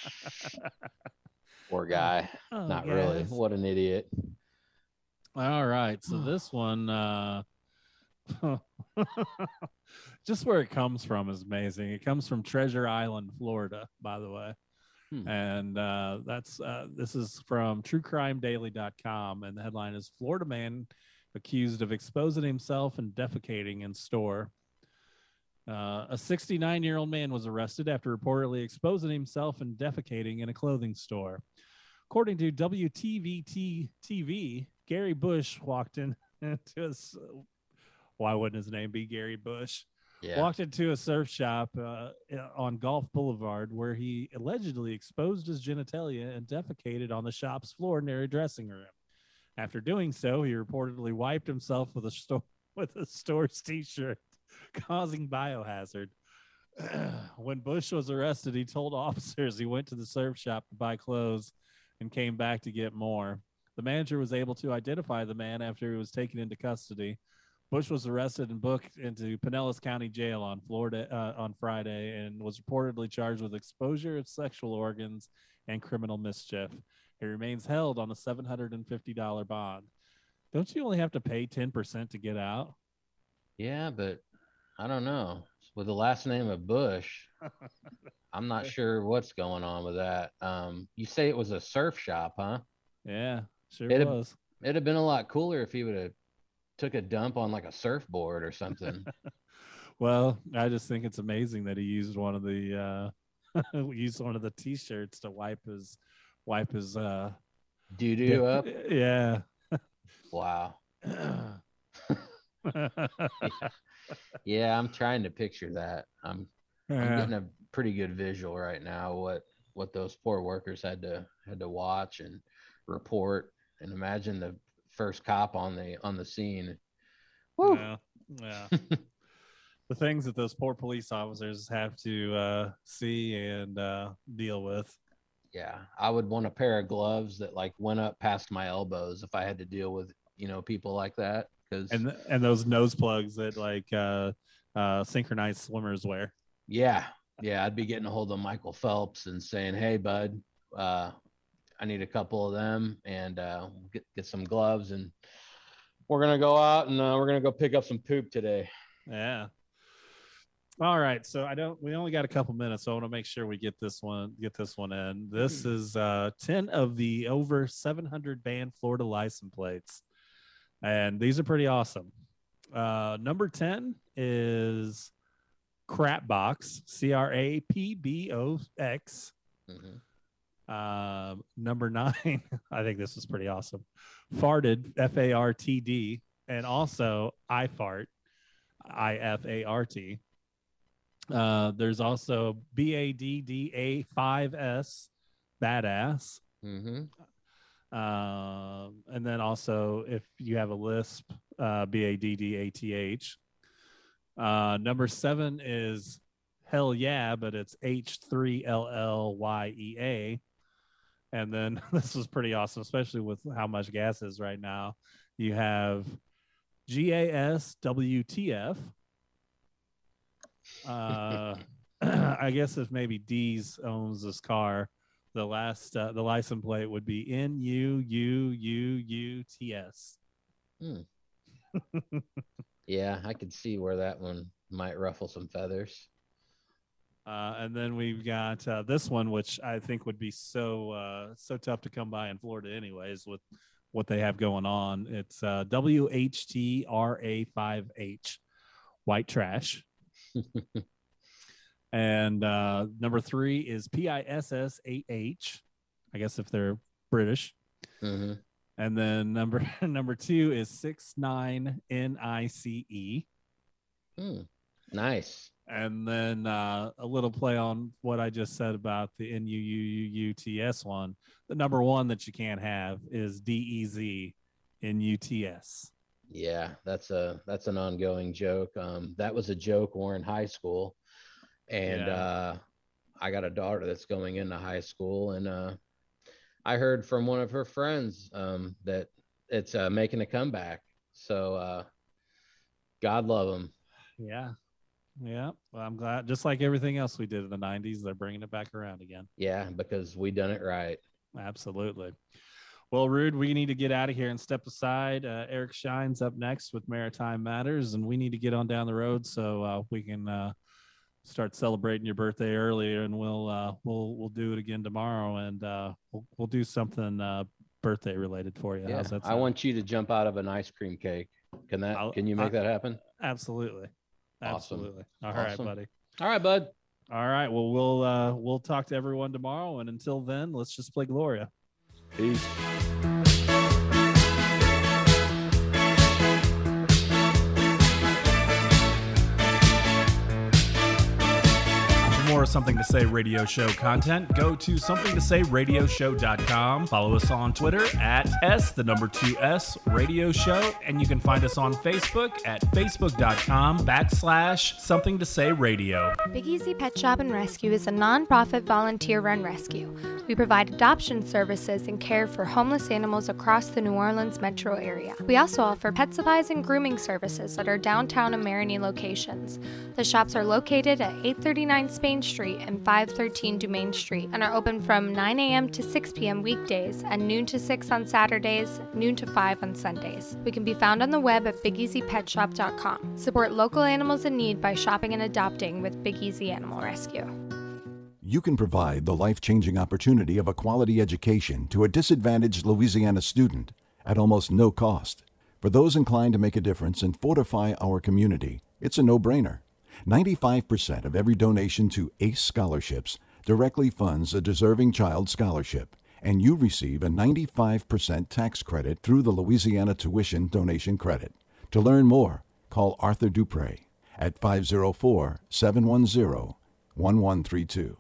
Poor guy." Oh, Not really. yes. What an idiot. All right, so this one, uh, just where it comes from is amazing. It comes from Treasure Island, Florida, by the way. Hmm. And uh, that's uh, this is from true crime daily dot com, and the headline is Florida man accused of exposing himself and defecating in store. Uh, a sixty-nine-year-old man was arrested after reportedly exposing himself and defecating in a clothing store. According to W T V T V, Gary Bush walked in into a, why wouldn't his name be Gary Bush? Yeah. Walked into a surf shop uh, on Gulf Boulevard where he allegedly exposed his genitalia and defecated on the shop's floor near a dressing room. After doing so, he reportedly wiped himself with a store with a store's t-shirt, causing biohazard. When Bush was arrested, he told officers he went to the surf shop to buy clothes and came back to get more. The manager was able to identify the man after he was taken into custody. Bush was arrested and booked into Pinellas County Jail on Florida uh, on Friday and was reportedly charged with exposure of sexual organs and criminal mischief. He remains held on a seven hundred fifty dollars bond. Don't you only have to pay ten percent to get out? Yeah, but I don't know. With the last name of Bush, I'm not sure what's going on with that. Um, you say it was a surf shop, huh? Yeah, sure it'd, was. It'd have been a lot cooler if he would have took a dump on like a surfboard or something. Well, I just think it's amazing that he used one of the uh, used one of the t-shirts to wipe his wipe his uh, doo doo up. Yeah. Wow. yeah. Yeah, I'm trying to picture that. I'm, I'm Yeah. getting a pretty good visual right now. What what those poor workers had to had to watch and report, and imagine the first cop on the on the scene. Woo. Yeah, yeah. The things that those poor police officers have to uh, see and uh, deal with. Yeah, I would want a pair of gloves that like went up past my elbows if I had to deal with, you know, people like that. Because and and those nose plugs that like uh, uh, synchronized swimmers wear. yeah, yeah, I'd be getting a hold of Michael Phelps and saying, "Hey, bud, uh, I need a couple of them and uh, get get some gloves, and we're gonna go out and uh, we're gonna go pick up some poop today." Yeah. All right, so I don't. We only got a couple minutes, so I want to make sure we get this one. Get this one in. This is uh, ten of the over seven hundred banned Florida license plates, and these are pretty awesome. Uh, number ten is Crap Box, C R A P B O X. Mhm. Uh, number nine, I think this is pretty awesome. Farted, F A R T D, and also I fart, I F A R T. Uh, there's also B A D D A five S, badass. Mm-hmm. Uh, and then also, if you have a lisp, uh, B A D D A T H. Uh, number seven is hell yeah, but it's H three L L Y E A. And then this is pretty awesome, especially with how much gas is right now. You have G A S W T F. Uh, I guess if maybe D's owns this car, the last uh, the license plate would be N U U U U T S. Hmm. Yeah, I could see where that one might ruffle some feathers. Uh, and then we've got uh, this one, which I think would be so uh, so tough to come by in Florida, anyways, with what they have going on. It's uh, W H T R A five H, white trash. And uh, number three is P I S S A H, I guess if they're British. Mm-hmm. And then number number two is six nine N I C E. Hmm. Nice. And then uh, a little play on what I just said about the N U U U U T S one. The number one that you can't have is D E Z N U T S. Yeah, that's a that's an ongoing joke. Um, that was a joke we're in high school, and Yeah. uh, I got a daughter that's going into high school, and uh, I heard from one of her friends um, that it's uh, making a comeback. So uh, God love them. Yeah. Yeah. Well, I'm glad. Just like everything else we did in the nineties, they're bringing it back around again. Yeah, because we done it right. Absolutely. Well, Rude, we need to get out of here and step aside. Uh, Eric Shine's up next with Maritime Matters, and we need to get on down the road so uh, we can uh, start celebrating your birthday earlier, and we'll uh, we'll we'll do it again tomorrow, and uh, we'll we'll do something uh, birthday related for you. Yeah, How's that I sound? want you to jump out of an ice cream cake. Can that? I'll- can you make I- that happen? Absolutely. Awesome. Absolutely. All right, Awesome. buddy. All right, bud. All right. Well, we'll uh, we'll talk to everyone tomorrow, and until then, let's just play Gloria. Peace. For more Something to Say radio show content, go to something to say radio show dot com. Follow us on Twitter at S, the number two S, radio show. And you can find us on Facebook at facebook.com backslash something to say radio. Big Easy Pet Shop and Rescue is a nonprofit volunteer-run rescue. We provide adoption services and care for homeless animals across the New Orleans metro area. We also offer pet supplies and grooming services at our downtown and Marigny locations. The shops are located at eight thirty-nine Spain Street and five thirteen Dumaine Street and are open from nine a.m. to six p.m. weekdays and noon to six on Saturdays, noon to five on Sundays. We can be found on the web at big easy pet shop dot com. Support local animals in need by shopping and adopting with Big Easy Animal Rescue. You can provide the life-changing opportunity of a quality education to a disadvantaged Louisiana student at almost no cost. For those inclined to make a difference and fortify our community, it's a no-brainer. ninety-five percent of every donation to ACE scholarships directly funds a deserving child scholarship, and you receive a ninety-five percent tax credit through the Louisiana Tuition Donation Credit. To learn more, call Arthur Dupre at five oh four, seven one zero, one one three two.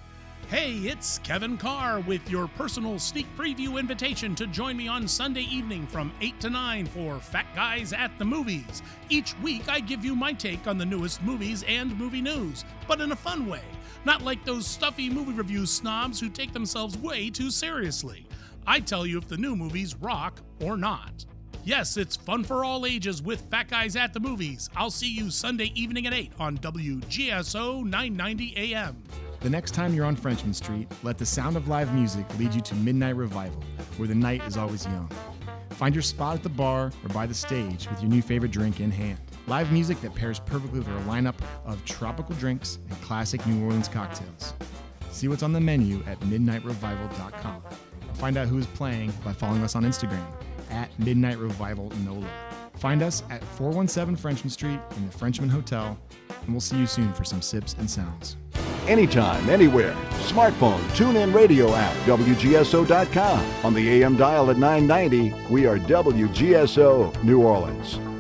Hey, it's Kevin Carr with your personal sneak preview invitation to join me on Sunday evening from eight to nine for Fat Guys at the Movies. Each week, I give you my take on the newest movies and movie news, but in a fun way. Not like those stuffy movie review snobs who take themselves way too seriously. I tell you if the new movies rock or not. Yes, it's fun for all ages with Fat Guys at the Movies. I'll see you Sunday evening at eight on W G S O nine ninety A M. The next time you're on Frenchman Street, let the sound of live music lead you to Midnight Revival, where the night is always young. Find your spot at the bar or by the stage with your new favorite drink in hand. Live music that pairs perfectly with our lineup of tropical drinks and classic New Orleans cocktails. See what's on the menu at midnight revival dot com. Find out who is playing by following us on Instagram at Midnight Revival NOLA. Find us at four one seven Frenchman Street in the Frenchman Hotel, and we'll see you soon for some sips and sounds. anytime, anywhere. Smartphone, TuneIn Radio app, W G S O dot com. On the A M dial at nine ninety, we are W G S O, New Orleans.